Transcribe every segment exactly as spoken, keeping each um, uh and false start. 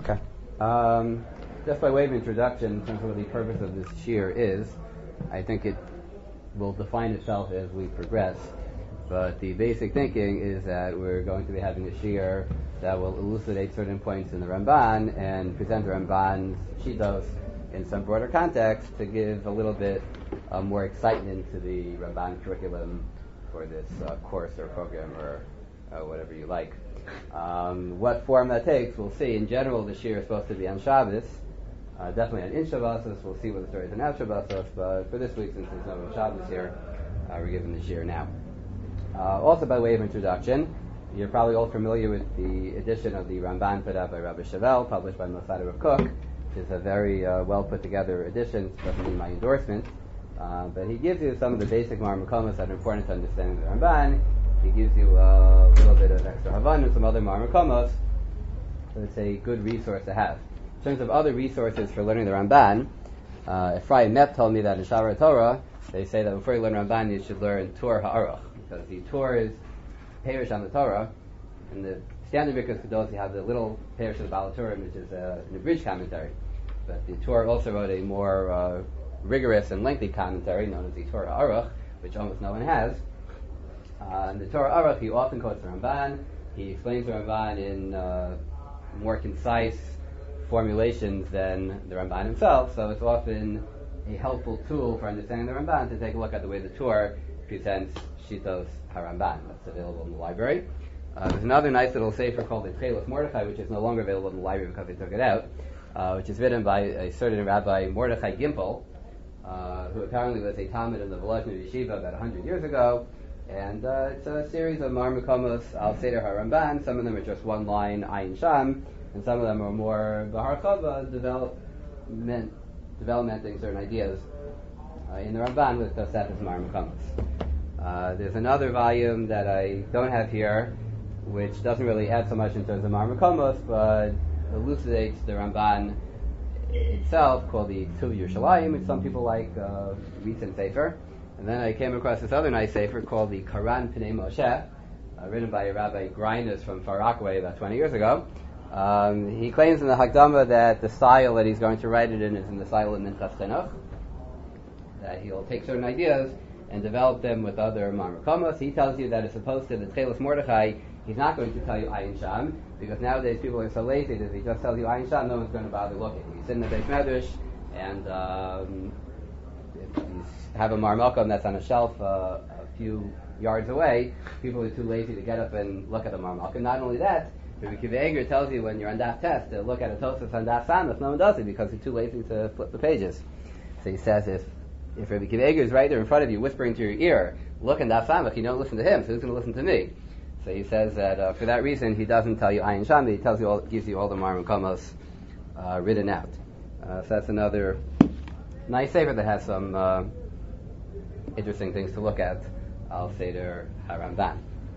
Okay. Um, just by way of introduction, in terms of what the purpose of this shir is, I think it will define itself as we progress. But the basic thinking is that we're going to be having a shir that will elucidate certain points in the Ramban and present the Ramban's shitos in some broader context to give a little bit uh, more excitement to the Ramban curriculum for this uh, course or program or uh, whatever you like. Um, what form that takes, we'll see. In general, the shir is supposed to be on Shabbos, uh, definitely on In Shabbosos. We'll see what the story is on Out Shabbosos, but for this week, since there's no Shabbos here, uh, we're giving the shir now. Uh, also, by way of introduction, you're probably all familiar with the edition of the Ramban put out by Rabbi Shavel, published by Mosad Rav Kook, which is a very uh, well put together edition. It doesn't need my endorsement, uh, but he gives you some of the basic marmakomos that are important to understanding the Ramban. He gives you a little bit of extra Havan and some other marmakomos, so it's a good resource to have. In terms of other resources for learning the Ramban, uh, Ephraim Mep told me that in Shavar Torah, they say that before you learn Ramban, you should learn Tur Ha'aruch, because the Tur is Perish on the Torah. In the standard Birkas Kedos, you have the little Perish of the Baal Turim, which is uh, an abridged commentary. But the Tur also wrote a more uh, rigorous and lengthy commentary known as the Tur Ha'aruch, which almost no one has. Uh, in the Torah Aruch, he often quotes the Ramban. He explains the Ramban in uh, more concise formulations than the Ramban himself, so it's often a helpful tool for understanding the Ramban to take a look at the way the Torah presents Shitos HaRamban. That's available in the library. Uh, there's another nice little sefer called the Tchelos Mordechai, which is no longer available in the library because they took it out, uh, which is written by a certain Rabbi Mordechai Gimpel, uh, who apparently was a Talmud in the Volozhin Yeshiva about one hundred years ago. And uh, it's a series of marmakomos al Seder HaRamban. Some of them are just one line, Ayin Sham, and some of them are more Bahar Chava, development, developmenting certain ideas uh, in the Ramban with Tosefes marmakomos. Uh, there's another volume that I don't have here, which doesn't really add so much in terms of marmakomos, but elucidates the Ramban itself, called the Tuv Yerushalayim, which some people like, uh, recent sefer. And then I came across this other nice sefer called the Karan Pnei Moshe, uh, written by Rabbi Grinders from Far Rockaway about twenty years ago. Um, he claims in the Hakdama that the style that he's going to write it in is in the style of Minchas Chinuch, that he'll take certain ideas and develop them with other marmakomos. He tells you that as opposed to the Tchelos Mordechai, he's not going to tell you Ayin Sham, because nowadays people are so lazy that if he just tells you Ayin Sham, no one's going to bother looking. You sit in the Beis Medrash, and um, if you have a marmakom that's on a shelf uh, a few yards away, people are too lazy to get up and look at the marmakom. Not only that, Rabbi Akiva Eiger tells you when you're on Daf Test to look at a Tosafos on Daf Samach. No one does it because they're too lazy to flip the pages. So he says if if Rabbi Akiva Eiger is right there in front of you whispering to your ear, look in Daf Samach, you don't listen to him, so who's going to listen to me? So he says that uh, for that reason he doesn't tell you Ayin Sham, he tells you all, gives you all the marmakomos uh, written out. Uh, so that's another nice sefer that has some uh, interesting things to look at. Al Seder HaRamban.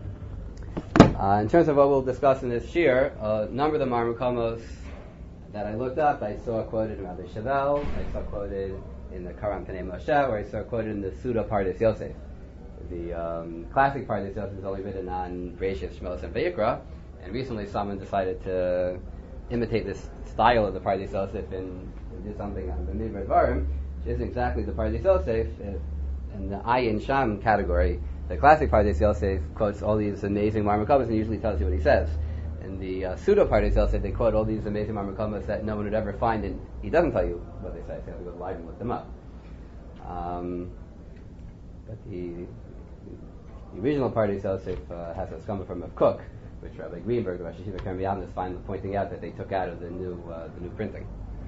Uh, in terms of what we'll discuss in this shir, a number of the marmakomos that I looked up, I saw quoted in Rabbi Shavel, I saw quoted in the Karan Pnei Moshe, or I saw quoted in the Suda Pardes Yosef. The um, classic Pardes Yosef is only written on Bereshis, Shmos, and Vayikra, and recently someone decided to imitate this style of the Pardes Yosef and do something on the Midbar Dvarim, which isn't exactly the Pardes Yosef. In the Ayin Sham category, the classic Pardes Yosef quotes all these amazing marmakomos and usually tells you what he says. In the uh, pseudo Pardes Yosef, they quote all these amazing marmakomos that no one would ever find, and he doesn't tell you what they say, so you have to go live and look them up. Um, but the, the original Pardes Yosef uh, has a skama from Rav Kook, which Rabbi Greenberg, the Rosh Hashiva Kerem B'Yavne, is finally pointing out that they took out of the new uh, the new printing.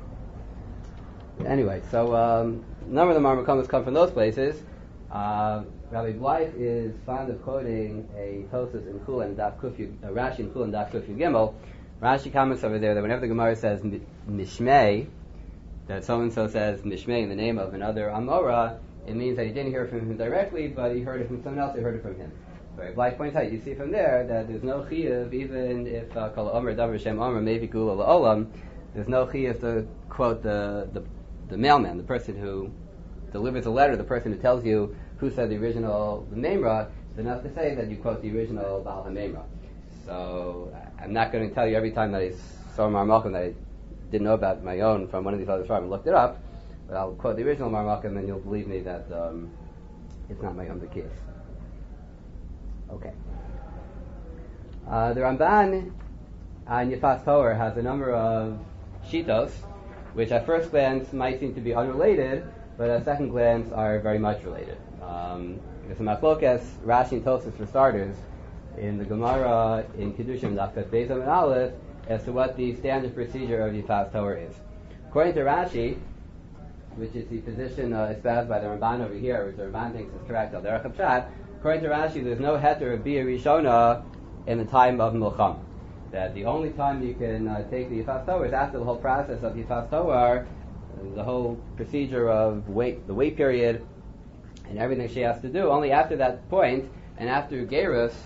Anyway, so um, a number of the marmakomos come from those places. Uh, Rabbi Blythe is fond of quoting a Tosas in Chul and Daf Kuf Yud, uh, Rashi in Chul and Daf Kuf Yud Gimel. Rashi comments over there that whenever the Gemara says Mishmei, that so-and-so says Mishmei in the name of another Amora, it means that he didn't hear from him directly, but he heard it from someone else, he heard it from him. Rabbi Blythe points out, you see from there that there's no chiyuv, even if Kol Omer Davar Shem Omer Mevi Gula La'olam, there's no chiyuv to quote the, the, the mailman, the person who delivers a letter, the person who tells you who said the original the Memra, it's enough to say that you quote the original Baal HaMemra. So I'm not going to tell you every time that I saw Mar Malcolm that I didn't know about my own from one of these other farms and looked it up, but I'll quote the original Marmakim and you'll believe me that um, it's not my own case. Okay. Uh, the Ramban on Yifas Torah has a number of shitos, which at first glance might seem to be unrelated, but at second glance are very much related. Um, because the Machlokas, Rashi and Tosfos for starters, in the Gemara in Kiddushin, Dafkat Beis and Aleph, as to what the standard procedure of Yifas Torah is. According to Rashi, which is the position uh, espoused by the Ramban over here, which the Ramban thinks is correct, Al Derech HaPshat, according to Rashi, there's no heter of Bia Rishona in the time of Milchama. That the only time you can uh, take the Yifas Torah is after the whole process of Yifas Torah, the whole procedure of wait, the wait period, and everything she has to do. Only after that point, and after Gerus,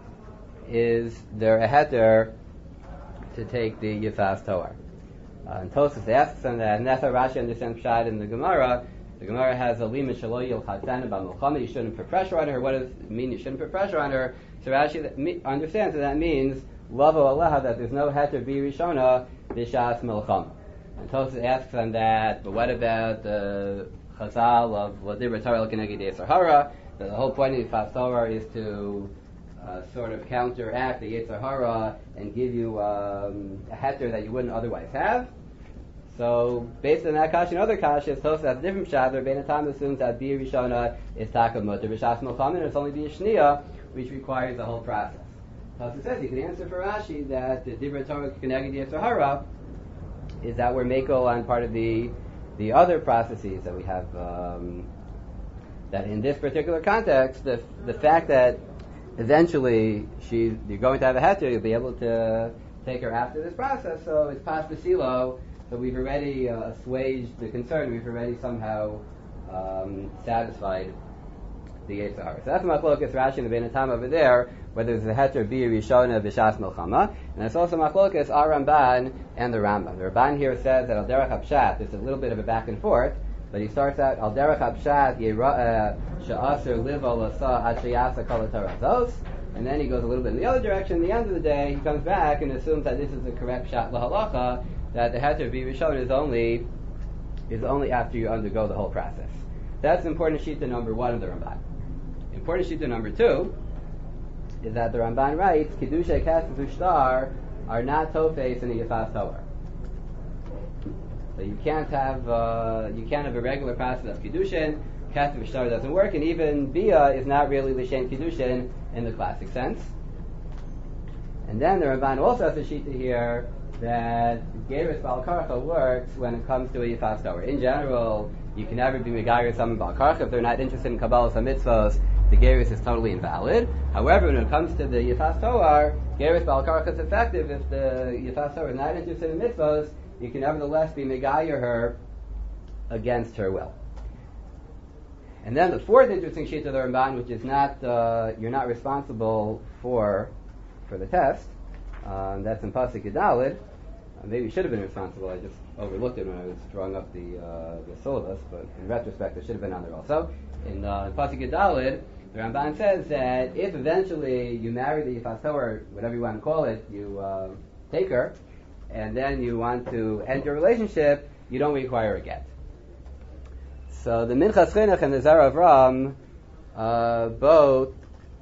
is there a heter to take the Yifas Torah. Uh, and Tosfos asks on that, and that's how Rashi understands Pshat in the Gemara. The Gemara has a lima shelo yil chatzana b'milchama. You shouldn't put pressure on her. What does it mean? You shouldn't put pressure on her. So Rashi that, me, understands that that means lavo aleha, that there's no heter bi rishona b'shas milchama. And Tosfos asks on that, but what about the chazal of ladibra Torah l'keneged yetzer hara? That the whole point of Yifas Torah is to uh, sort of counteract the yetzer hara and give you um, a heter that you wouldn't otherwise have. So, based on that kasha and other kashas, Tosfos has a different pshat. Rebbeinu Tam assumes that Bia Rishona is taka mutter b'shas milchama, and it's only Bia Shniya, which requires the whole process. Tosfos says you can answer for Rashi that the Dibra Torah Keneged Yetzer Hara is that we're mako on part of the the other processes that we have. Um, that in this particular context, the the fact that eventually she you're going to have a heter, you'll be able to take her after this process. So it's pas b'silo. So we've already uh, assuaged the concern. We've already somehow um, satisfied the Yetzer Hara. So that's Machlokas Rashi and the Bein Tam over there, whether it's a heter Bia Rishona b'shas milchama, and it's also Machlokas Ar Ramban and the Rambam. The Ramban here says that Al Derech HaPshat, there's a little bit of a back and forth, but he starts out Al Derech HaPshat she'aser liva l'sa ad sheyasa kol hatarazos, and then he goes a little bit in the other direction. At the end of the day, he comes back and assumes that this is the correct pshat lahalacha, that the heter Bia Rishona is only is only after you undergo the whole process. That's important shita number one of the Ramban. Important shita number two is that the Ramban writes Kiddushay Kesef Ushtar are not tofes in a Yifas Torah. So you can't have uh, you can't have a regular process of Kiddushin. Kesef Ushtar doesn't work, and even Bia is not really L'Shem Kiddushin in the classic sense. And then the Ramban also has a shita here that Gerus Bal Karcha works when it comes to a Yifas Torah. In general, you can never be Megayer someone Bal Karcha. If they're not interested in Kabbalah mitzvos, the Gerus is totally invalid. However, when it comes to the Yifas Torah, Gerus Bal Karcha is effective. If the Yifas Torah is not interested in mitzvos, you can nevertheless be Megayer her against her will. And then the fourth interesting sheet of the Ramban, which is not, uh, you're not responsible for, for the test, um, that's in Pasuk Yudalid. Uh, maybe you should have been responsible. I just overlooked it when I was drawing up the uh, the syllabus, but in retrospect, it should have been on there also. In uh, Pasuk Yudalid, the Ramban says that if eventually you marry the Yifas Torah, whatever you want to call it, you uh, take her, and then you want to end your relationship, you don't require a get. So the Minchas Chinuch and the Zera Avram uh, both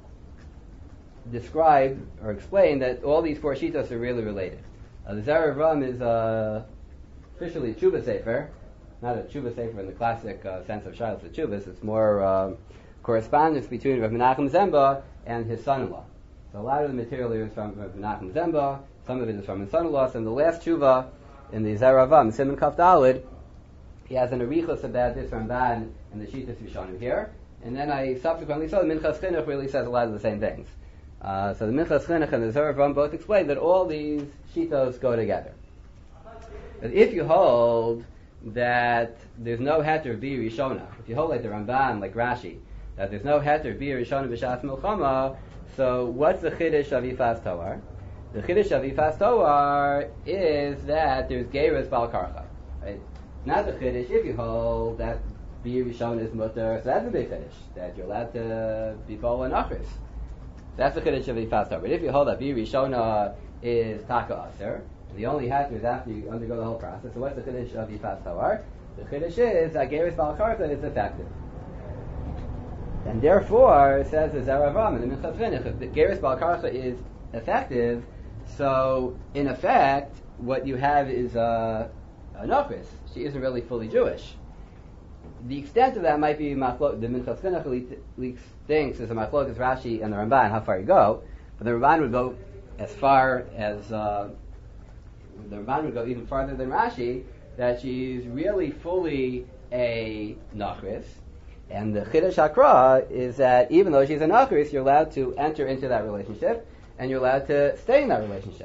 describe or explain that all these four shitos are really related. Uh, the Zera Avram is uh, officially a Tshuva Sefer, not a Tshuva Sefer in the classic uh, sense of Shilas Tshuvas. It's more uh, correspondence between Rav Menachem Zemba and his son-in-law. So a lot of the material here is from Rav Menachem Zemba, some of it is from his son-in-law, and the last Tshuva in the Zera Avram, Siman Kaf Dalid, he has an arichos about this Ramban and the Shitas Rishonim here, and then I subsequently saw the Minchas Chinuch really says a lot of the same things. Uh, so the Minchas Chinuch and the Zera Avram both explain that all these shitos go together. But if you hold that there's no heter Bia Rishona, if you hold like the Ramban, like Rashi, that there's no heter Bia Rishona b'shas milchama, so what's the chiddush of Yifas Torah? The chiddush of Yifas Torah is that there's Gerus Bal Karcha, right? Not the chiddush if you hold that Bia Rishona is mutter, so that's a big chiddush, that you're allowed to be bol and achris. That's the chiddush of Yifas Torah. But if you hold that Bia Rishona is taka aser, And the only heter is after you undergo the whole process. So what's the chiddush of Yifas Tawar? The chiddush is that Geris Baal Karka is effective. And therefore, it says the Zeravam in the Minchas Chinuch, if the Geris Baal Karka is effective, so in effect, what you have is uh, a Nokris. She isn't really fully Jewish. The extent of that might be machlo- the Minchas Chinuch at least thinks is a machlokas Rashi and the Ramban, how far you go. But the Ramban would go as far as uh, the Ramban would go even farther than Rashi, that she's really fully a Nachris. And the Chiddush Hakra is that even though she's a Nachris, you're allowed to enter into that relationship, and you're allowed to stay in that relationship.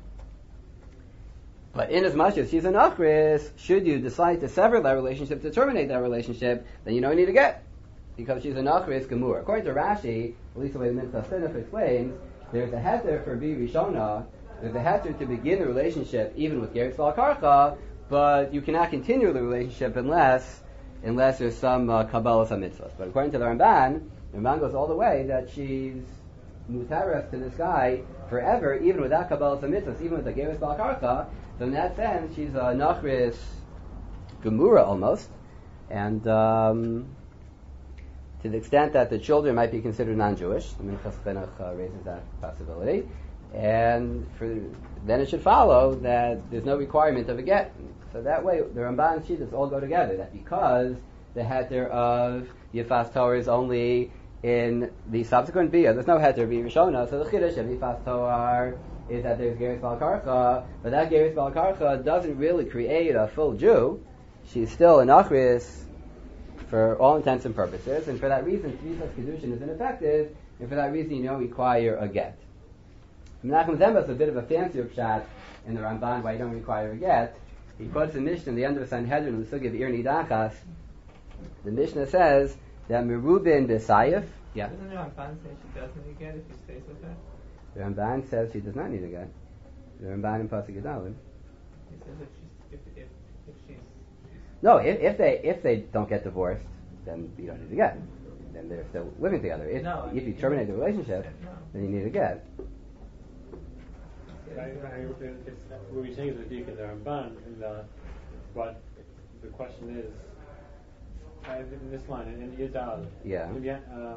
But in as much as she's a Nachris, should you decide to sever that relationship, to terminate that relationship, then you don't need to get. Because she's a Nachris Gemur. According to Rashi, at least the way the Minchas Chinuch explains, there's a heter for Bi Rishona, there's a heter to begin the relationship even with Geris Baal Karka, but you cannot continue the relationship unless unless there's some uh, Kabbalah, some mitzvahs. But according to the Ramban, the Ramban goes all the way that she's mutaras to this guy forever, even without Kabbalah, some mitzvahs, even with the Geris Baal Karka. So in that sense, she's a Nachris Gemura almost, and um, to the extent that the children might be considered non-Jewish, the Minchas Chinuch uh, raises that possibility, and for, then it should follow that there's no requirement of a get. So that way, the Ramban and Shittas all go together. That because the heter of Yifas Torah is only in the subsequent bia, there's no heter Bi Rishona. So the chiddush of Yifas Torah is that there's Geris Baal Karka, but that Geris Baal Karka doesn't really create a full Jew. She's still an Achris for all intents and purposes, and for that reason, Tvisas Kedushin is ineffective, and for that reason, you don't require a get. Menachem Zembas is a bit of a fancier pshat in the Ramban why you don't require a get. He quotes the Mishnah in the end of the Sanhedrin, the Sugi of Ir Nidachas. The Mishnah says that Merubin B'Sayif. Yeah. Doesn't the Ramban say she does need a get if he stays with her? The Ramban says she does not need a get. The Ramban in Pasuk Gedalim. He says if she's if if, if she's, she's no, if, if they if they don't get divorced, then you don't need a get. Then they're still living together. If no, if you terminate the relationship, no. then you need a get. Right, right, it's, what we're saying is the Dik and the Ramban, and the, but the question is, uh, in this line, in Yidal, Yeah. um,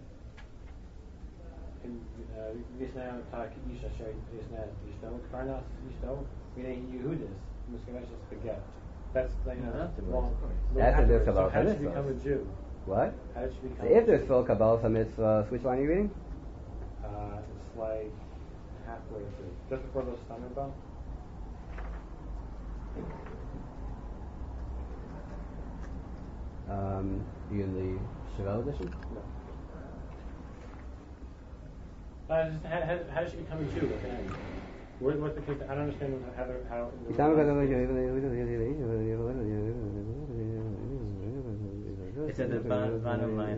in Yisna Tak Isha Shay Yisna Yishto, Karnas Yishto, meaning Yehudis, Muskevesh is the get. That's like, you know, long. That's a bit So about how did she mitzvahs. become a Jew? What? How did she become So a if there's Jew? full Kabbalah mitzvahs, which line are you reading? Uh, it's like halfway through, just before those stomach bell. Um, you in the Chevelle edition? No. Uh, just how, how, how does she become a Jew at the end? What, what's the case? I don't understand how. the- how It's at the bottom, bottom line.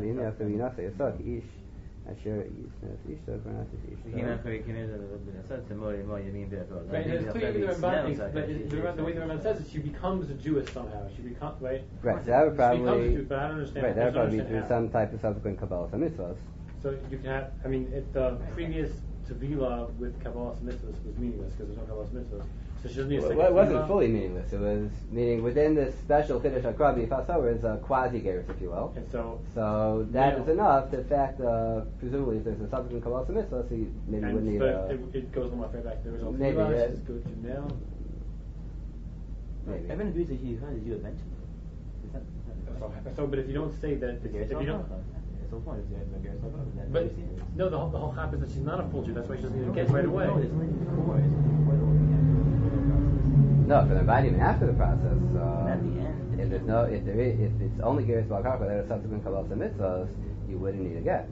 Right, it's clear in the Ramban, thinks- but it- the Ramban- the way the Ramban says it, she becomes a Jewess somehow. She becomes right. Right, so that would She becomes a probably, Jew, but I don't understand. right, I that would don't probably be understand through how. some type of subsequent Kabbalah mitzvahs. So you can have. I mean, if the previous Tevila with Kabbalah mitzvahs was meaningless because there's no Kabbalah mitzvahs, so she doesn't need a second. Well, it wasn't Tevila. fully meaningless. It was meaning within this special Chiddush HaKra B'Yifas Torah is a quasi-gerus, if you will. And so. So that Yeah. is enough. To fact, uh, presumably, if there's a subsequent Kabbalah mitzvah, so you maybe And, wouldn't need but a. it, it goes almost right back to the original Maybe, Tevila. yeah. She's good to now. Maybe. Everyone agrees that she becomes a Jew eventually. Is that, is that So, so, but if you don't say that, the if you don't. It's the point. It's the Geras Baal Karka, then But you see it. no, the whole the whole hap is that she's not a full Jew. That's why she doesn't need to get right away. No, it's only before. It's before the process. No, for the not even after the process. And Uh, at the end. if there's no, if there is, if it's only gerus Baal Karka that are subsequent Kabbalah mitzvahs, you wouldn't need a get.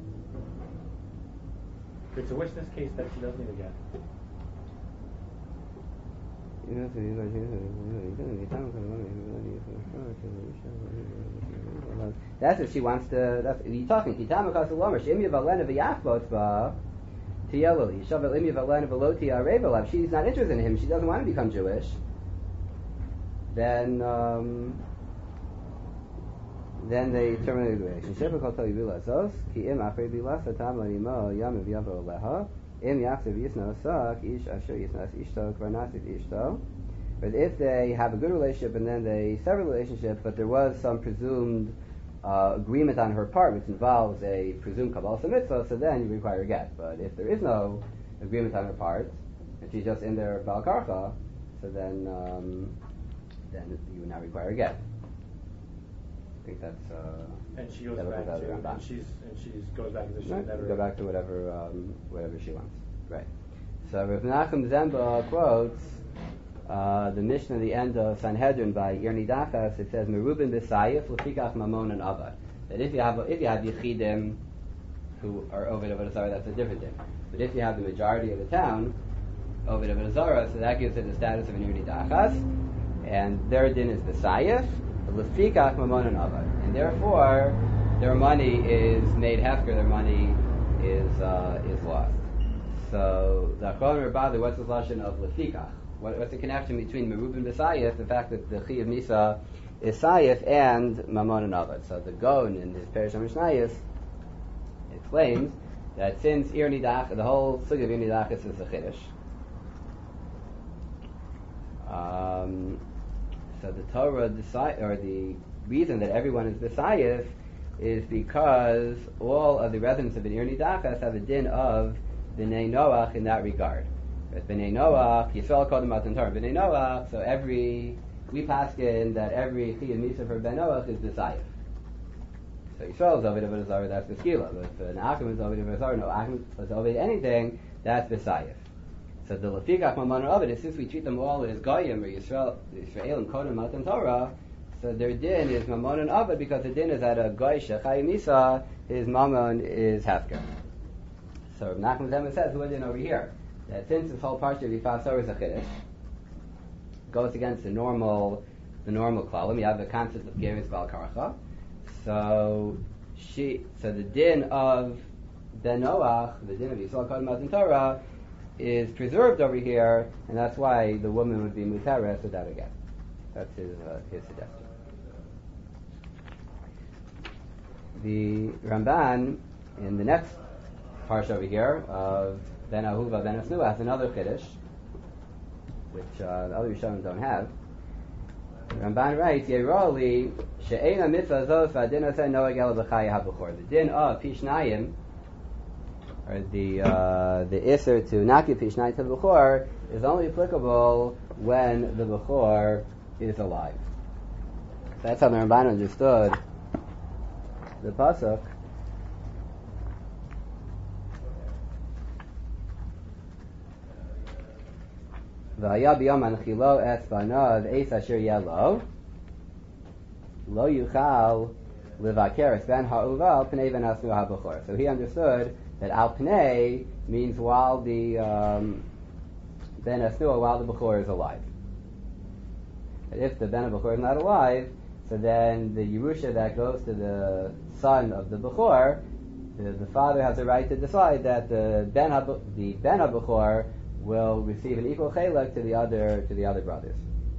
Okay, so what's this case that she doesn't need to get? That's if she wants to. That's you're talking. Kitam Kasalomer. Shemi Valena v'Yachbotzba Tiyelali. Shavel Imi Valena Veloti Arevelav. She's not interested in him. She doesn't want to become Jewish. Then, um, then they terminate the relationship. Im yachsev yisno sak ish asher yisnas ishto kvar nasid ishto. But if they have a good relationship and then they sever the relationship, but there was some presumed uh, agreement on her part, which involves a presumed kabbalah mitzvah, so then you require a get. But if there is no agreement on her part, and she's just in there bal karcha, so then um, then you would not require a get. I think that's. Uh, And she goes that back was to, Rambam. and she's, and she's goes back to the Right, never. go back to whatever um, whatever she wants. Right. So Rav Menachem Zemba quotes uh, the Mishnah at the end of Sanhedrin by Irni Dachas. It says Merubin b'sayif lefikach mamon and avad. That if you have if you have yichidim who are Ovid of Azara, that's a different thing. But if you have the majority of the town Ovid of Azara, so that gives it the status of an Irni Dachas, and their din is b'sayif lefikach mamon and avad, and therefore their money is made hefker. Their money is uh, is lost. So the Achron Rabbi, what's the lashon of lefikach? What, what's the connection between merubin b'sayif, the fact that the chi of misa is sayif, and mamon and avad? So the Gon in his Perish HaMishnayos explains that since ir nidach, the whole sugya of ir nidachis is a chiddush. Um, so the Torah decide, or the reason that everyone is b'sayif is because all of the residents of ir nidachas have a din of b'nei Noach in that regard. But b'nei Noach, Yisrael called them Matan Torah. B'nei Noach, so every, we pass in that every Chi of Misa for Ben Noach is b'sayif. So Yisrael is Ovid of Azara, that's b'skila. But if an Akim is Ovid of Azara, no Akim is Ovid anything, that's b'sayif. So the Lefikach Mamon Ovid is since we treat them all as Goyim or Yisrael, Yisrael and Kodem Matan Torah, so their din is Mamon and Ovid because the din is that a Goy Shechai Misa, his Mamon is Hefker. So Rav Nachman Zema says, who is in over here? That since this whole parsha of Yifas Or is a chiddush, goes against the normal, the normal klalim. You have the concept of Geris Bal Karcha. So she, so the din of Ben Noach, the din of Yisrael Kodem Matan Torah, is preserved over here, and that's why the woman would be mutares without a get. That's his uh, his suggestion. The Ramban in the next parsha over here of Ben Ahuva Ben Asnua has another chiddush, which uh, the other Rishonim don't have. Ramban writes, "Yeroli she'ena mitzvah zos v'adin aseh noeg el b'chai habuchor." The din of pishnayim, or the uh, the iser to not give pishnayim to the b'chor, is only applicable when the b'chor is alive. That's how the Ramban understood the pasuk. V'haya b'yom anchilo es banav eis asher yelo lo yuchal levaker es ben ha'uva pnei ben asnu ha'bechor. So he understood that al pnei means while the um, ben asnu, while the bechor is alive. But if the ben bechor is not alive, so then the Yerusha that goes to the son of the bechor, the, the father has a right to decide that the ben ha- the ben bechor will receive an equal chelak to the other to the other brothers.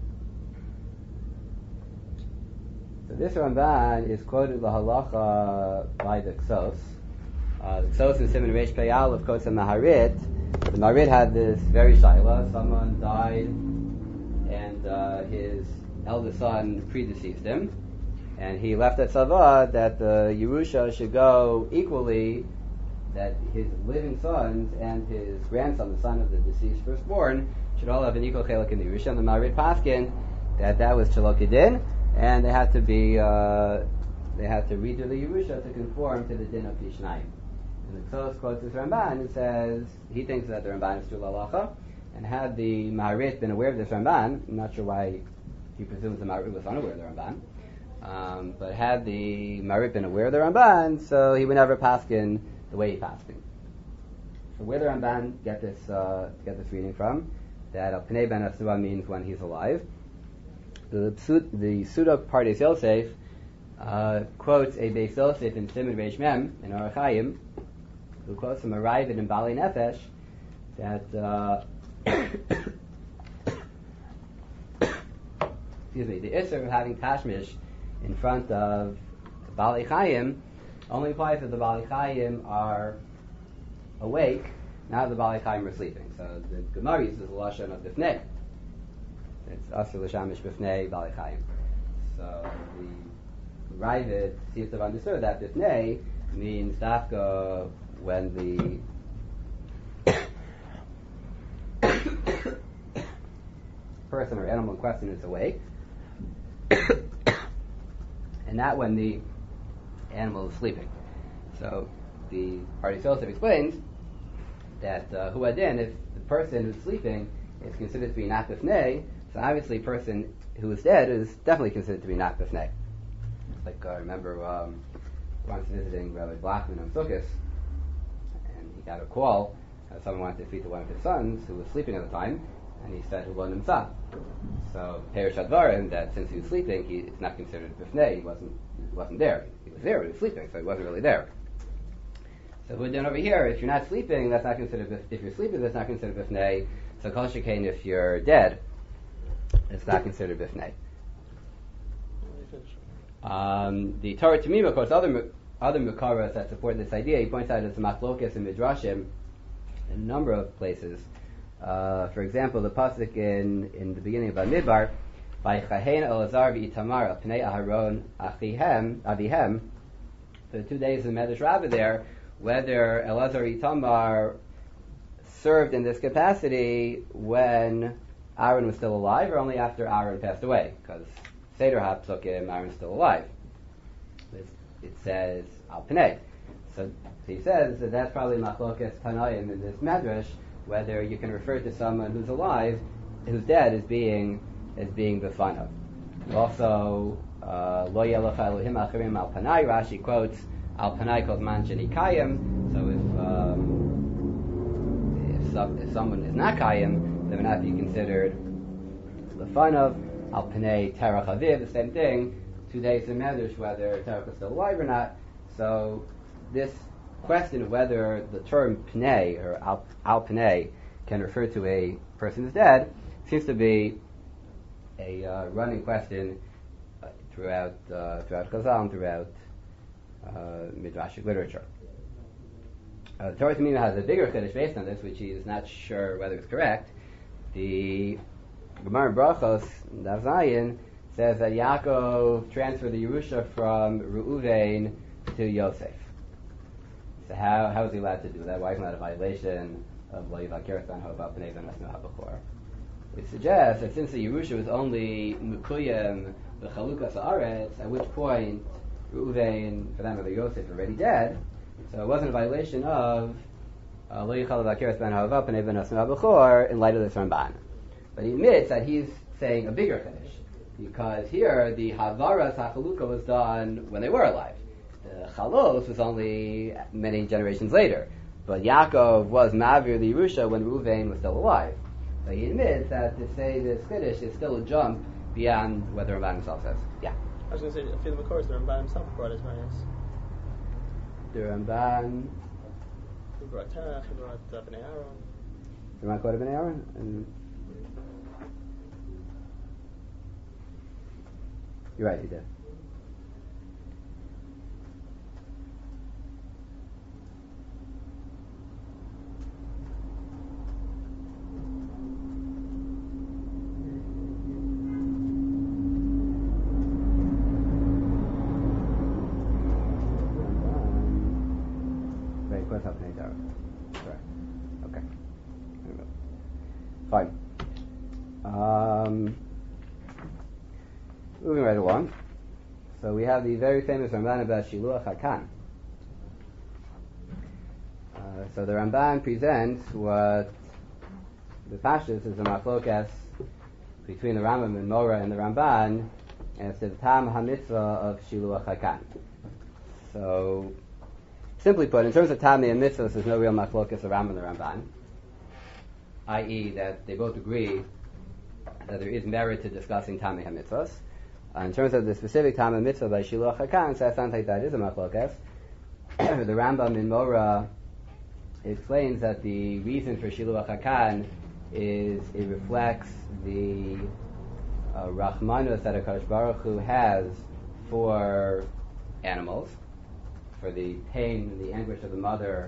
So this Ramban is quoted the halacha by the Ksos. Uh, the Ksos in Simon Reish Pei Aleph quotes the Maharit. The Maharit had this very shaila. Someone died, and uh, his eldest son predeceased him, and he left a tzava that the Yerusha should go equally, that his living sons and his grandson, the son of the deceased firstborn, should all have an equal chelik in the Yerusha. And the Maharit paskin that that was chalokidin, and they had to be uh, they had to redo the Yerusha to conform to the din of Pishnayim. And the Ksos quotes this Ramban and says he thinks that the Ramban is true lalacha, and had the Maharit been aware of this Ramban, I'm not sure why he presumes the Maharit was unaware of the Ramban, um, but had the Maharit been aware of the Ramban, so he would never paskin the way he paskin. So where the Ramban get this uh, get this reading from? That al pnei ben asua means when he's alive. The the Suda Pardes Yosef uh, quotes a Beis Yosef in Simon Reish Mem in Orach Chaim, who quotes from a Ravid in Bali Nefesh that uh, excuse me, the Isser of having Tashmish in front of Bali Chaim only applies if the Bali Chaim are awake Now the Bali Chaim are sleeping. So the Gemara uses the lashon of bifnei. It's asur l'shamish bifnei Bali Chaim. So the Ravid seems to have understood that bifnei means dafka when the person or animal in question is awake, and not when the animal is sleeping. So the Party Yosef explains that uh, huadin, if the person who's sleeping is considered to be not bifnei, so obviously a person who is dead is definitely considered to be not bifnei. Like I uh, remember um, once visiting Rabbi Blackman on Sukkot, and he got a call. Uh, someone wanted to feed to one of his sons who was sleeping at the time, and he said, "Who him sa?" So Perish Advarim, that since he was sleeping, he, it's not considered bifnei. He wasn't he wasn't there. He was there, but he was sleeping, so he wasn't really there. So we're done over here. If you're not sleeping, that's not considered. Bif- if you're sleeping, that's not considered bifnei. So kol shekain, if you're dead, it's not considered bifnei. Um, the Torah Tamim, of course, other other mekaras that support this idea. He points out it's machlokes and midrashim in a number of places. Uh, for example, the pasuk in, in the beginning of Bamidbar, by Chahen Elazar v'Itamar al pnei Aharon achihem avihem. For the two days in Medrash Rabbah there, whether Elazar and Itamar served in this capacity when Aaron was still alive, or only after Aaron passed away, because Seder HaPsukim, Aaron's still alive. It, it says al pnei. So he says that that's probably machlokes Tanaim in this Medrash, whether you can refer to someone who's alive, who's dead, as being as being b'fanav. Also, lo yelach Elohim achirim al panai. Rashi quotes al panai called man sheni kayim. So if um, if, some, if someone is not kayim, then would not be considered b'fanav. Al panai terach aviv, the same thing. Two days in Medrash, whether terach is still alive or not. So this question of whether the term pnei or al, al pnei can refer to a person who's dead seems to be a uh, running question uh, throughout uh, throughout Chazal and throughout uh, midrashic literature. Uh, the Torah Tamim has a bigger chiddush based on this, which he is not sure whether it's correct. The Gemara in Brachos, Daf Zayin, says that Yaakov transferred the Yerusha from Reuven to Yosef. So how how is he allowed to do that? Why isn't that a violation of Lo Yivakeres Ben Hova B'nei Ben Asnu HaBechor? We suggest that since the Yerusha was only Mukuyim the Chalukas Haaretz, at which point Reuven, for them, or Yosef, already dead, so it wasn't a violation of Lo Yivakeres Ben Hova B'nei Ben Asnu HaBechor in light of this Ramban. But he admits that he's saying a bigger finish, because here the Havaras HaChaluka was done when they were alive. The Chalos was only many generations later. But Yaakov was Mavir the Yerusha when Reuven was still alive. But he admits that to say this Kiddush is still a jump beyond what the Ramban himself says. Yeah. I was going to say, I feel of course the Ramban himself brought his various. The Ramban... He brought Terach, he brought uh, Bnei Aaron. The Ramban quoted Bnei Aaron? And you're right, he did. Okay. Fine. Um, moving right along. So we have the very famous Ramban about Shiluach HaKan. Uh, so the Ramban presents what the Pashtus is a machlokas between the Rambam and Mora and the Ramban as to the Tam HaMitzvah of Shiluach HaKan. So, simply put, in terms of Tam and Mitzvahs, there's no real machlokas of Rambam and the Ramban, that is that they both agree that there is merit to discussing Tam and Mitzvahs. Uh, in terms of the specific Tam and Mitzvah by Shiluach HaKan, so I sounds like that is a machlokas. The Rambam in Mora explains that the reason for Shiluach HaKan is it reflects the uh, Rachmanus that HaKadosh Baruch Hu has for animals, for the pain and the anguish of the mother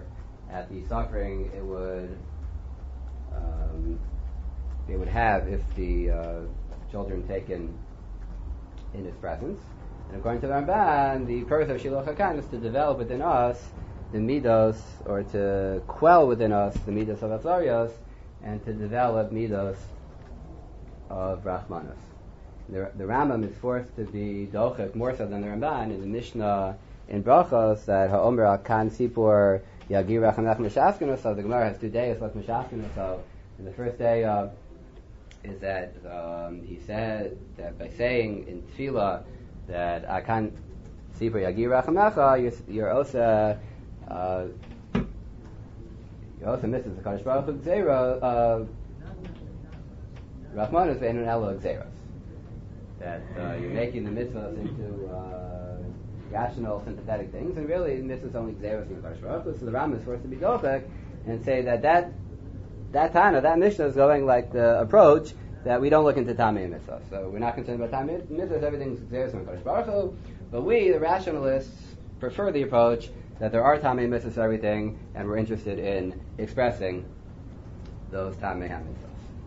at the suffering it would um, they would have if the uh, children taken in his presence. And according to the Ramban, the purpose of Shiluch HaKan is to develop within us the midos, or to quell within us the midos of Atzarios, and to develop midos of Rachmanos. The, the Rambam is forced to be dochek more so than the Ramban in the Mishnah in Brachos that Ha'omer Kan Sipur Yagir Rachamech Meshaskin. So the Gemara has two days like Meshaskin. So the first day uh, is that um, he said that by saying in Tefillah that Akan Sipur Yagir Rachamecha, you're, you're also uh, you're also missing the Kadosh Baruch Hu Gzeira of Rachmanos Ve'enun Elo Gzeiros. That uh, you're making the mitzvahs into uh, rational, sympathetic things, and really the mitzvahs only Gzeiros in Kadosh Baruch Hu. So the Rambam is forced to be dochek and say that that that Tana, that Mishnah is going like the approach that we don't look into Tamei Mitzvah. So we're not concerned about Tamei Mitzvahs, everything's Gzeiros in Kadosh Baruch Hu. But we, the rationalists, prefer the approach that there are Tamei Mitzvahs for everything, and we're interested in expressing those Tamei Mitzvahs.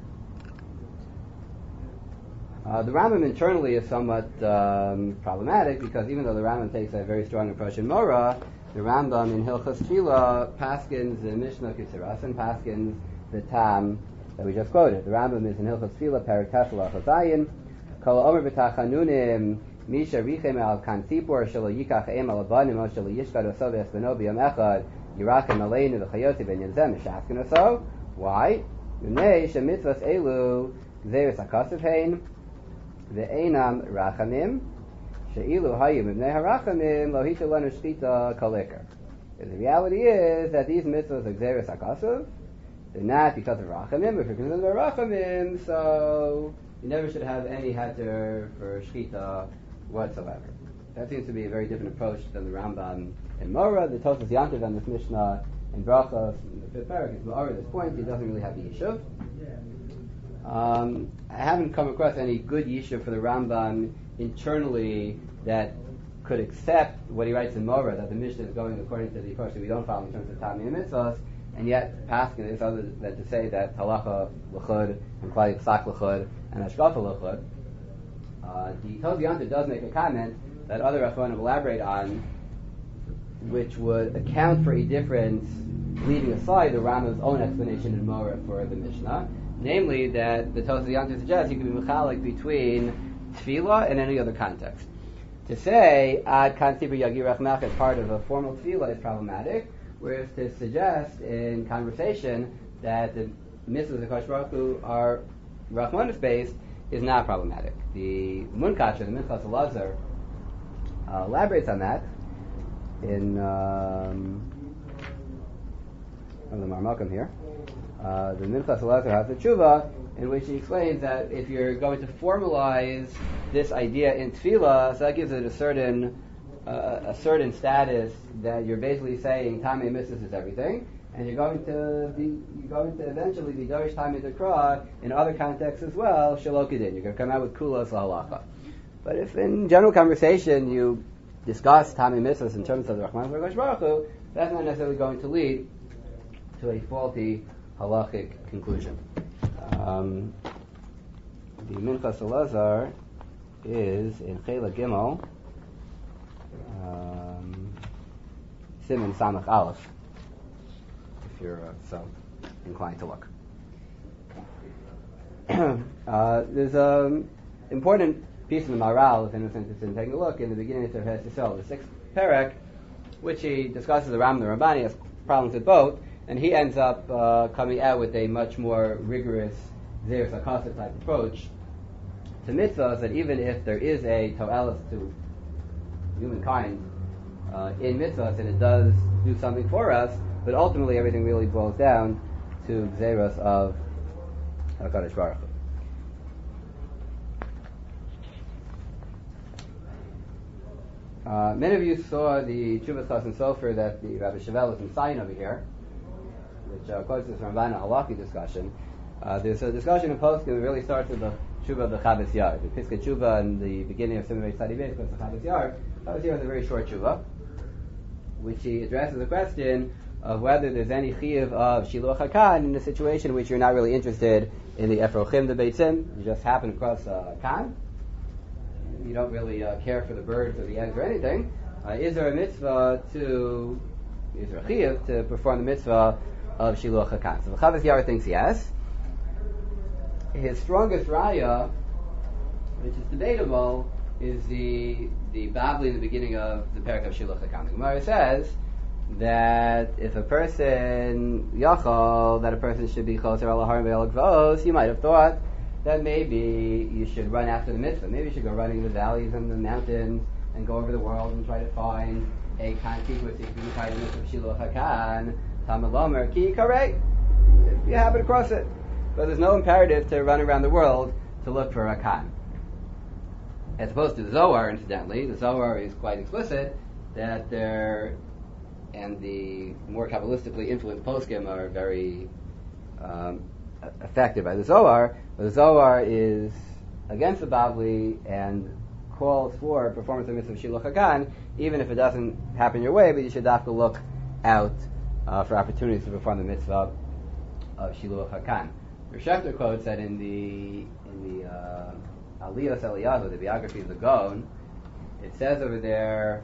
Uh, the Rambam internally is somewhat um, problematic because even though the Rambam takes a very strong approach in Morah, the Rambam in Hilchos Tefillah paskins the Mishnah Kitziras and paskins the Tam that we just quoted. The Rambam is in Hilchos Tefillah Perek Tesla Chazayin Kol Omer B'Tachanunim Misha Richem Al Kan Sipur Shelo Yikach Eim Al Abanim O Shelo Yishkad Oso V'Esbeno B'Yom Echad Yirachem Aleinu V'Chayoti Ben Yenzem Mishaskin Oso. Why? Yunei Shemitzvos Elu Gzeiros HaKasav Hein Ve'enam rachamim she'ilu hayim ibnei harachamim lo hitu lanu shchita kol iker. The reality is that these mitzvahs are gzeres hakasav. They're not because of rachamim. If you're concerned about rachamim, so you never should have any heter for shchita whatsoever. That seems to be a very different approach than the Rambam in Morah. The Tosfos Yantiv and this Mishnah in Brachos in the fifth parak is Ma'or at this point. He doesn't really have the yishuv. Um, I haven't come across any good yishuv for the Rambam internally that could accept what he writes in Morah, that the Mishnah is going according to the approach that we don't follow in terms of Tamei Mitzvahs, and yet Paskin is other than to say that Halacha L'chud and Klal Yisach L'chud and Hashkafa L'chud. Uh, the Tosfos Yantiv does make a comment that other Achronim elaborate on, which would account for a difference, leaving aside the Rambam's own explanation in Morah for the Mishnah. Namely, that the Tosfos Yantiv suggests you can be mechalik between tefillah and any other context. To say ad kan sipur yagir rachmach as part of a formal tefillah is problematic, whereas to suggest in conversation that the mitzvahs of Kadosh Baruch Hu are rachmanis based is not problematic. The Munkach, the Minchas Elazar, uh, elaborates on that in um, the Marmakim here. Uh, the Minchas Elazar has a tshuva in which he explains that if you're going to formalize this idea in tefillah, so that gives it a certain uh, a certain status that you're basically saying Tamei Mitzvahs is everything, and you're going to be you're going to eventually be Dorish Tamei Dekra in other contexts as well. Shelo Kedin, you're going to come out with Kulos Halacha. But if in general conversation you discuss Tamei Mitzvahs in terms of the Rahman Baruch Hu, that's not necessarily going to lead to a faulty halachic conclusion. Um, the Minchas Elazar is in Chela Gimel, um, Siman Samach Aleph, if you're uh, so inclined to look. uh, there's an important piece in the Maral, if anyone's interested in taking a look, in the beginning of Teres Yisrael, the sixth parak, which he discusses the Ram and the Ramban. He has problems with both. And he ends up uh, coming out with a much more rigorous Zeir Sakasa type approach to mitzvahs, that even if there is a to'elis to humankind uh, in mitzvahs, and it does do something for us, but ultimately everything really boils down to Zeiros of HaKadosh Baruch Hu. Uh, many of you saw the Tshuvas Chassan Sofer that the Rabbi Shavel is in sign over here, which uh, quotes this Ramban Halakhi discussion. Uh, there's a discussion in Poskim that really starts with the Tshuva of the Chavos Yair. The Piskei Tshuva in the beginning of Simon Beis Tzadi Beis goes to Chavos Yair. Chavos Yair is a very short Tshuva, which he addresses the question, of whether there's any chiyuv of shiluach hakan in a situation in which you're not really interested in the efrochim, the beitzim. You just happen across a kan. You don't really uh, care for the birds or the eggs or anything. Uh, is there a mitzvah to, is there a chiyuv to perform the mitzvah of shiluach hakan? So the Chavis Yair thinks yes. His strongest raya, which is debatable, is the the Babli in the beginning of the parak of Shiluach HaKan. The Gemara says that if a person yachol, that a person should be closer alaharim ve'alagvos, you might have thought that maybe you should run after the mitzvah. Maybe you should go running in the valleys and the mountains and go over the world and try to find a concrete with the kind of mitzvah of Shiluach HaKan, Tamalomer ki karei. If you happen to cross it. But there's no imperative to run around the world to look for a kan. As opposed to the Zohar, incidentally, the Zohar is quite explicit that there, and the more Kabbalistically influenced poskim are very um, affected by the Zohar, but the Zohar is against the Babli and calls for performance of mitzvah Shiluach HaKan, even if it doesn't happen your way, but you should have to look out uh, for opportunities to perform the mitzvah of Shiluach HaKan. Rav Shechter quotes that in the in the uh, Aliyos Eliyahu, the biography of the Gaon, it says over there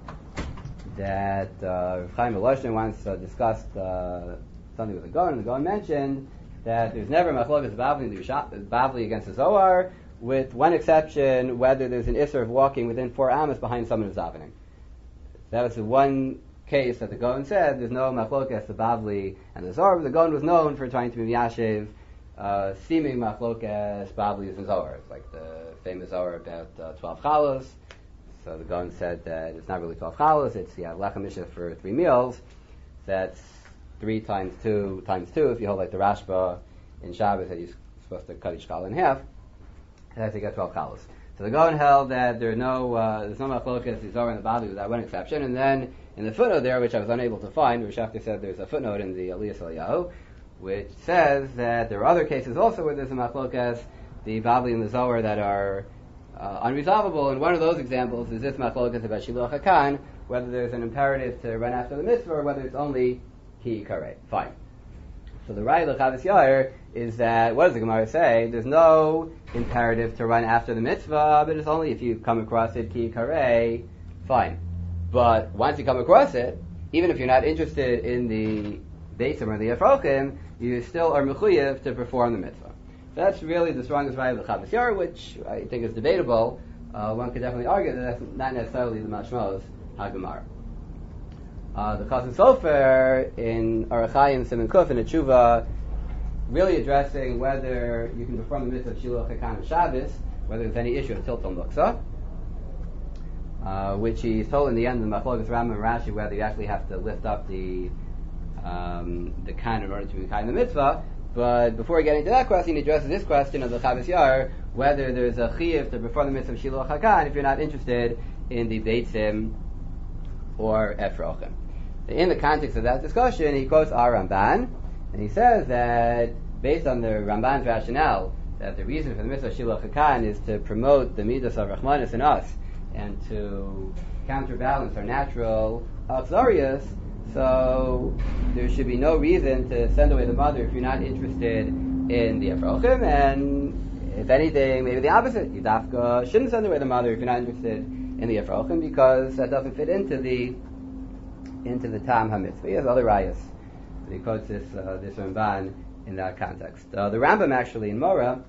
that uh, Rav Chaim Volozhin once uh, discussed uh, something with the Gaon, and the Gaon mentioned that there's never machlokas Bavli, Bavli against the Zohar, with one exception, whether there's an isser of walking within four amos behind someone who's davening. That was the one case that the Gaon said there's no machlokas the Bavli and the Zohar. The Gaon was known for trying to be miyashev Uh, seeming machlokas Bablis and Zohar. It's like the famous Zohar about uh, twelve chalos. So the Gaon said that it's not really twelve chalos, it's yeah, lechem misha for three meals. That's three times two times two. If you hold like the Rashba in Shabbos that you're supposed to cut each challah in half, that's to get twelve chalos. So the Gaon held that there are no, uh, there's no machlokas, the Zohar and the Babli with that one exception. And then in the footnote there, which I was unable to find, Rav Shechter said there's a footnote in the Aliyos Eliyahu, which says that there are other cases also where there's a machlokas, the Babli and the Zohar, that are uh, unresolvable. And one of those examples is this machlokas about Shiluach HaKan, whether there's an imperative to run after the mitzvah or whether it's only ki karei. Fine. So the Raya L'Chavis Yair is that, what does the Gemara say? There's no imperative to run after the mitzvah, but it's only if you come across it ki karei. Fine. But once you come across it, even if you're not interested in the Beitzim or the Efrochim, you still are mechuyev to perform the mitzvah. That's really the strongest raya of the Chavis Yair, which I think is debatable. Uh, one could definitely argue that that's not necessarily the Mashmos HaGemara. Uh, the Chazon Sofer in Orach Chaim Siman Kuf in a Tshuva, really addressing whether you can perform the mitzvah of Shiluach HaKan on Shabbos, whether there's any issue of Tilton Muksa, uh, which he's told in the end of the Machlokas Rambam and Rashi whether you actually have to lift up the Um, the kan in order to be kind of the mitzvah. But before we get into that question, he addresses this question of the Chavis Yair, whether there's a chiyuv to perform the mitzvah of Shiluach HaKan if you're not interested in the beitzim or efrochim. In the context of that discussion, he quotes our Ramban, and he says that based on the Ramban's rationale, that the reason for the mitzvah of Shiluach HaKan is to promote the midas of Rachmanis in us and to counterbalance our natural auxiliaries. So there should be no reason to send away the mother if you're not interested in the Efrochim, and if anything, maybe the opposite. You dafka shouldn't send away the mother if you're not interested in the Efrochim, because that doesn't fit into the into the Tam HaMitzvah. He has other rayas. He quotes this uh, this Ramban in that context. Uh, the Rambam actually in Mora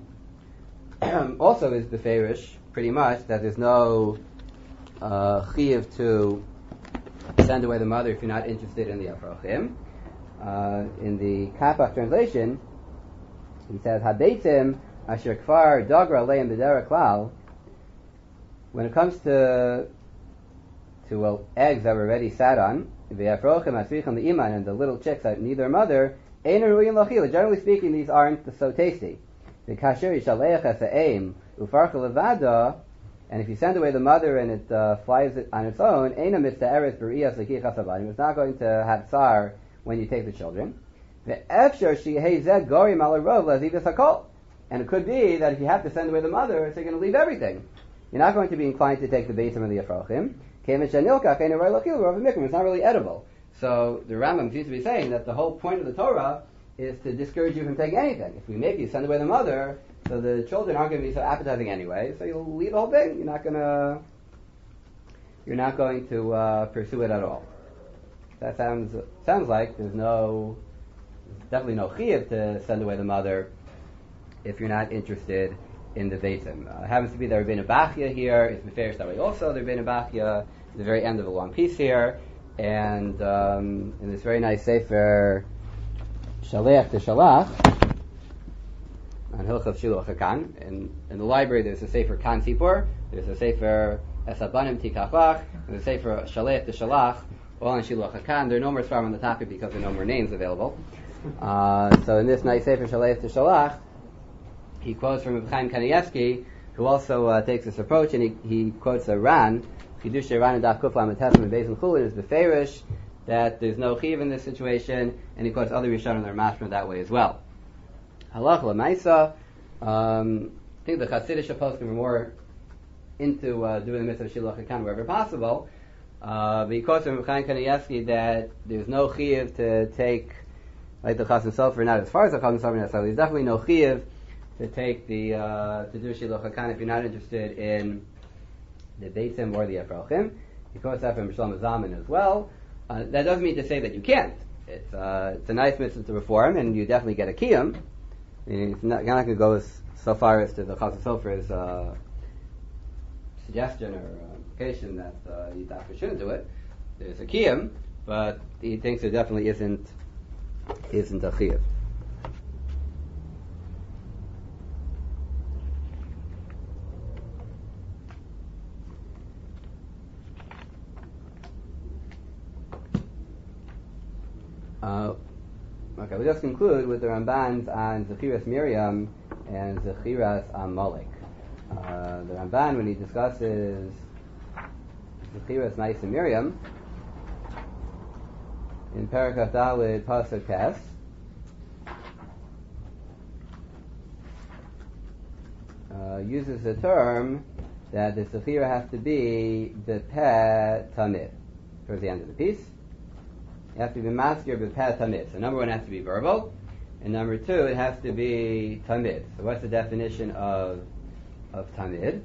also is beferish pretty much that there's no uh, chiyuv to send away the mother if you're not interested in the Efrochim. Uh, in the Kapach translation, he says, Habeitzim asher kfar dagra aleim b'derech klal. When it comes to to well, eggs that were already sat on, the Efrochim asrichim the iman, and the little chicks that need their mother, einan ruyin lachila. Generally speaking, these aren't so tasty. The kasher yishaleach esa'eim ufarcha levada. And if you send away the mother and it uh, flies it on its own, it's not going to have tsar when you take the children. And it could be that if you have to send away the mother, so you're going to leave everything. You're not going to be inclined to take the Beitzim and the Efrochim. It's not really edible. So the Rambam seems to be saying that the whole point of the Torah is to discourage you from taking anything. If we make you send away the mother, so the children aren't going to be so appetizing anyway, so you'll leave the whole thing. You're not going to, you're not going to uh, pursue it at all. That sounds sounds like there's no, there's definitely no chiyuv to send away the mother if you're not interested in the beitim. Uh, it happens to be the Rabbeinu Bachya here. It's Meferish that way also. The Rabbeinu Bachya at the very end of a long piece here, and um, in this very nice sefer Shaleach to Shalach on Hilchos Shiluach HaKan. In, in the library there's a sefer Kan Sipur, there's a sefer Esabanim Tikachach, there's a sefer Shaleach to Shalach, all on Shiluach HaKan. There are no more svarim on the topic because there are no more names available. Uh, so in this nice sefer Shaleach to Shalach, he quotes from Reb Chaim Kanievsky, who also uh, takes this approach, and he, he quotes a Ran, Chidush Ran and Daf Kuf Lamed Tes and Beis Chulin is beferish that there's no chiv in this situation, and he quotes other Rishonim that are mashma that way as well. Halach l'maisa, um, I think the Hasidic poskim were more into uh, doing the mitzvah of Shiluach HaKan wherever possible. Uh, but he quotes from Reb Chaim Kanievsky that there's no chiv to take, like the Chassan Sofer, not as far as the Chassan Sofer necessarily. There's definitely no chiv to take the uh, to do Shiluach HaKan if you're not interested in the Beitzim or the Efrochim. He quotes that from Shlomo Zalman as well. Uh, that doesn't mean to say that you can't. It's uh, it's a nice mitzvah to reform, and you definitely get a kiyum. I mean, it's not, you're not going to go as, so far as to the Chassan Sofer's uh, suggestion or uh, implication that uh, you definitely shouldn't do it. There's a kiyum, but he thinks there definitely isn't isn't a chiyuv. Uh, okay, we'll just conclude with the Ramban's on Zechiras Miriam and Zechiras Amalek. Uh, the Ramban, when he discusses Zechiras Ma'aseh Miriam, in Parakaf Daled Pasuk Tes, uh, uses the term that the Zechira has to be Bepeh Tamid towards the end of the piece. It has to be maskir b'peh tamid. So number one has to be verbal, and number two it has to be tamid. So what's the definition of of tamid?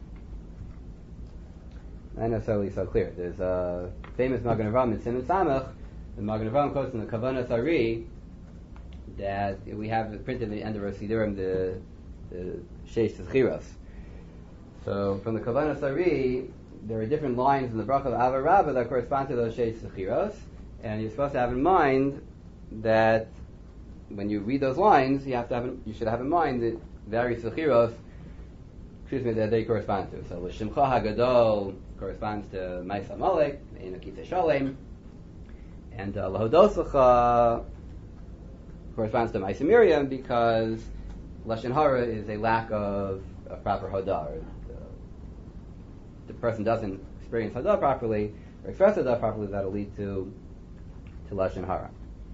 Not necessarily so clear. There's a famous Magen Avraham in Siman Samach. The Magen Avraham quotes in the Kavanas Ari that we have printed at the end of our Sidurim the the Sheish Zechiros. So from the Kavanas Ari, there are different lines in the Bracha of Ava Rabbah that correspond to those Sheish Zechiros. And you're supposed to have in mind that when you read those lines, you have to have in, you should have in mind that various zechiros, excuse me, that they correspond to. So L'Shimcha HaGadol corresponds to Ma'aseh Amalek, Einakitze Shalem, and uh, L'Hodosecha corresponds to Ma'aseh Miriam because Lashon Hara is a lack of a proper Hodah. Or the, the person doesn't experience Hodah properly or express Hodah properly, that'll lead to to Lashon Hara.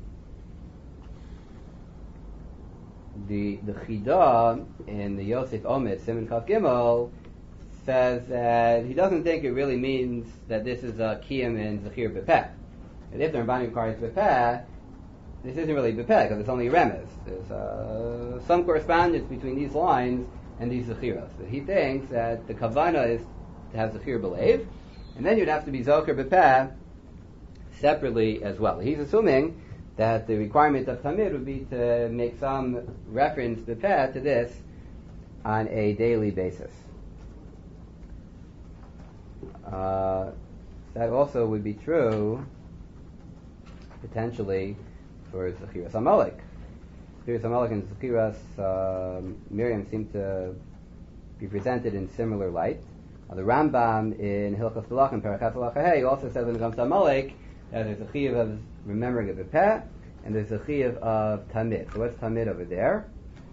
The the Chida in the Yosef Omet Siman Kaf Gimel says that he doesn't think it really means that this is a kiyum in Zechir Bepeh. And if the Ramban requires Bepeh, this isn't really Bepeh because it's only a remez. There's uh, some correspondence between these lines and these Zechiros. So he thinks that the Kavana is to have Zechir Belev, and then you'd have to be Zocher Bepeh separately as well. He's assuming that the requirement of Tamid would be to make some reference bepeh to this on a daily basis. Uh, that also would be true potentially for Zechiras Amalek. Zechiras Amalek and Zechiras uh, Miriam seem to be presented in similar light. Uh, the Rambam in Hilchos Melachim Parashat Melachim also says when it comes to Amalek that there's a chiyuv of remembering of the peh, and there's a chiyuv of tamid. So what's tamid over there?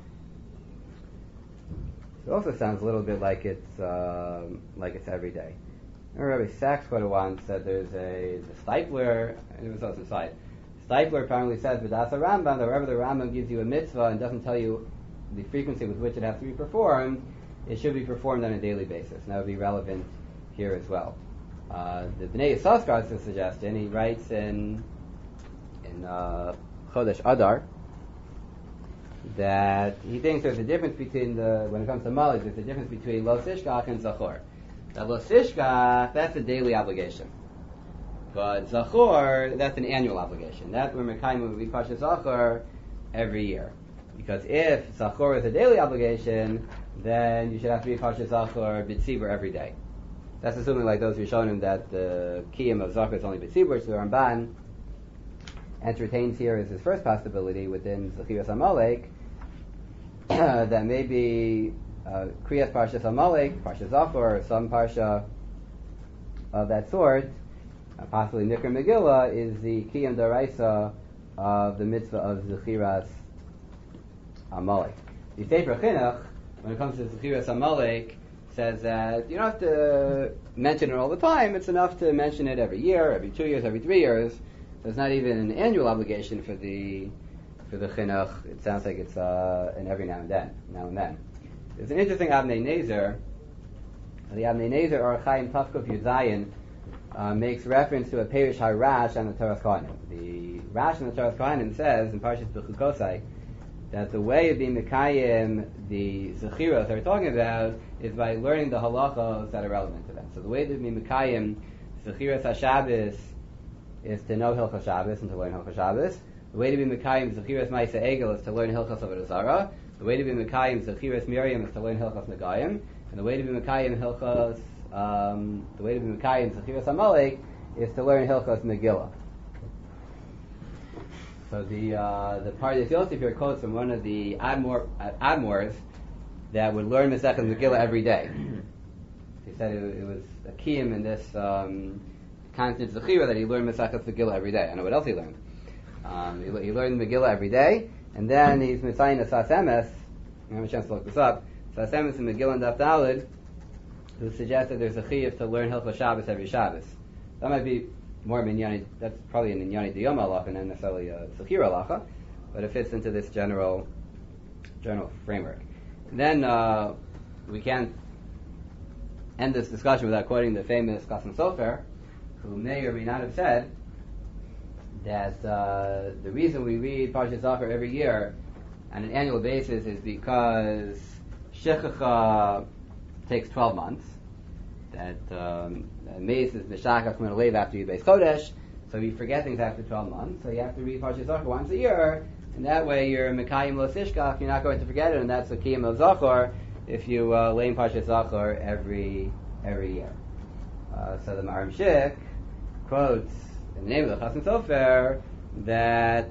It also sounds a little bit like it's uh, like it's every day. I remember Rabbi Sachs quite a while said there's a the Steipler, and it was also side. Steipler apparently says V'das Rambam that wherever the Rambam gives you a mitzvah and doesn't tell you the frequency with which it has to be performed, it should be performed on a daily basis, and that would be relevant here as well. Uh, the Bnei Yissaschar has a suggestion. He writes in in uh, Chodesh Adar, that he thinks there's a difference between the, when it comes to Malik, there's a difference between Lo Sishkach and Zachor. Now Lo Sishkach, that's a daily obligation. But Zachor, that's an annual obligation. That we're Mekayim when we Parshas Zachor every year. Because if Zachor is a daily obligation, then you should have to be Parshas Zachor B'tzibur every day. That's assuming, like those who shown him, that the Kiyum of Zachor is only B'tzibur, so the Ramban entertains here as his first possibility within Zechiras Amalek, that maybe uh, Kriyas Parshas Amalek, Parshas Zachor, or some Parsha of that sort, uh, possibly Nikar Megillah, is the Kiyum Daraisa of the mitzvah of Zechiras Amalek. The Sefer Chinuch, when it comes to Zechiras Amalek, says that you don't have to mention it all the time. It's enough to mention it every year, every two years, every three years. So it's not even an annual obligation for the for the chinuch. It sounds like it's uh, an every now and then, now and then. There's an interesting Avnei Nezer. The Avnei Nezer or Chaim Tafkuf Yuzayin uh, makes reference to a Perish HaRash on the Torah Kohanim. The Rash on the Torah Kohanim says in Parshas Bechukosai that the way of being Mekayim, the Zechiros that we're talking about, is by learning the halachos that are relevant to them. So the way to be Mekayim Zechiros HaShabbos is to know Hilchos Shabbos and to learn Hilchos Shabbos. The way to be Mekayim Zechiros Ma'aseh Egel is to learn Hilchos Avodah Zarah. The way to be Mekayim Zechiros Miriam is to learn Hilchos Negayim. And the way to be Mekayim Hilchos, um, the way to be Mekayim Zechiros Amalek is to learn Hilchos Megillah. So the uh, the Pardes Yosef here quotes from one of the Admor, uh, Admors that would learn Masechet Megillah every day. He said it, it was a kiyum in this um, constant Zechira that he learned Masechet Megillah every day. I know what else he learned. Um, he, he learned Megillah every day, and then he's Mitzayin a Sas Emes. I have a chance to look this up. Sas Emes in Megillah and Daf Daled, who suggests that there's a chiyuv to learn Hilchos Shabbos every Shabbos. That might be more minyani. That's probably an minyani diyom halacha, not necessarily a Zechira halacha, but it fits into this general general framework. And then uh, we can't end this discussion without quoting the famous Qasim Sofer, who may or may not have said that uh, the reason we read Parshas Zachor every year on an annual basis is because Shechacha takes twelve months. That um, Meis is Meshachach Min Alev after Yud Beis Chodesh, so you forget things after twelve months. So you have to read Parshas Zachor once a year, and that way you're Mekayim Lo Sishkach. You're not going to forget it, and that's the Kiyum of Zachor if you uh, lay in Parshas Zachor every every year. Uh, so the Maharam Shik quotes in the name of the Chasam Sofer that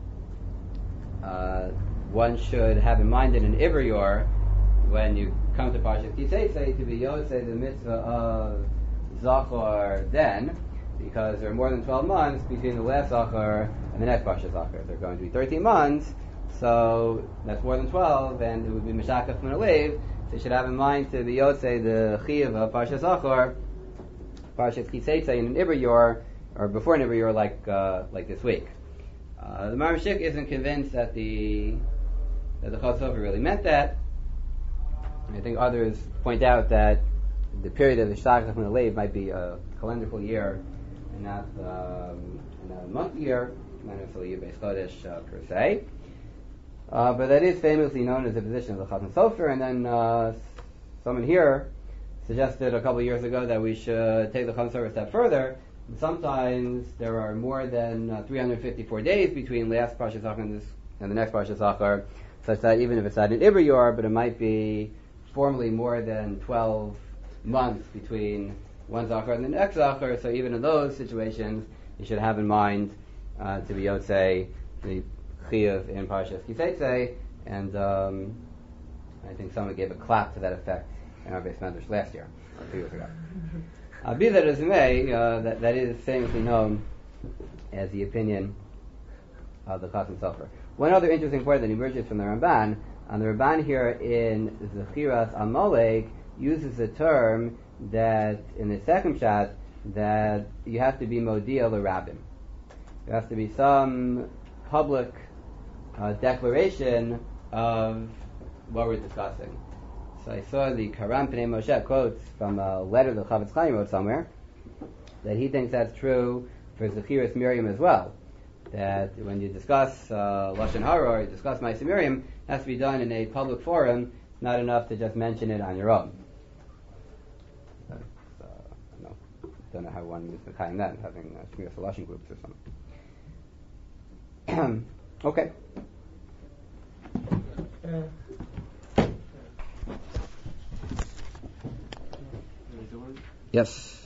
uh, one should have in mind in an Ivor Yor when you come to Parshas Kiseitze to be Yosei the mitzvah of Zachor then, because there are more than twelve months between the last Zachor and the next Parshas Zachor. There are going to be thirteen months, so that's more than twelve, and it would be Meshachach Min Alev. So you should have in mind to be Yosei the Chiyuv of Parshas Zachor, Parshas Kiseitze in an Ivor Yor, or before an Ivor Yor like uh, like this week. Uh, the Maharam Shik isn't convinced that the that the Chasam Sofer really meant that. I think others point out that the period of the Meshachach Min Alev might be a calendrical year and not, um, not a month year, not necessarily Yud Beis Chodesh uh, per se. Uh, but that is famously known as the position of the Chasam Sofer. And then uh, someone here suggested a couple of years ago that we should take the Chasam Sofer a step further. And sometimes there are more than uh, three hundred fifty-four days between last Parshas Zachor and, this, and the next Parshas Zachor, such that even if it's not an Ivor Yor, but it might be formally more than twelve months between one Zachor and the next Zachor. So even in those situations, you should have in mind uh, to be Yotzei the Chiyuv in Parshas Kiseitze, and um, I think someone gave a clap to that effect in our Beis Medrash last year, or two years ago. Uh, be that as it may, uh, that, that is famously known as the opinion of the Chasam Sofer. One other interesting point that emerges from the Ramban, and the Ramban here in Zechiras Amalek uses the term that in the second chat that you have to be Modiah l'Rabbim. There has to be some public uh, declaration of what we're discussing. So I saw the Karam Pnei Moshe quotes from a letter that Chavetz Chaim wrote somewhere that he thinks that's true for Zechiras Miriam as well. that when you discuss uh, Lashon Hara or you discuss Ma'aseh Miriam, it has to be done in a public forum. It's not enough to just mention it on your own. So, uh, no, don't know how one is kind that, having uh, Shmiras Lashon groups or something. Okay. Yes.